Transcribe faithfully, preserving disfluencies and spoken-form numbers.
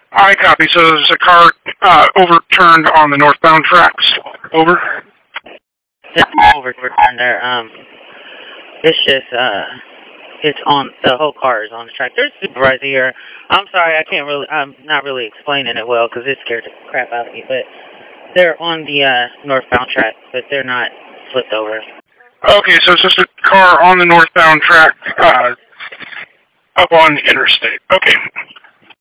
I copy. So there's a car uh, overturned on the northbound tracks. Over. It's overturned there. Um, it's just uh, it's on the whole car is on the track. There's a supervisor here. I'm sorry, I can't really. I'm not really explaining it well because it scared the crap out of me. But they're on the uh, northbound track, but they're not flipped over. Okay, so it's just a car on the northbound track uh, up on the interstate. Okay.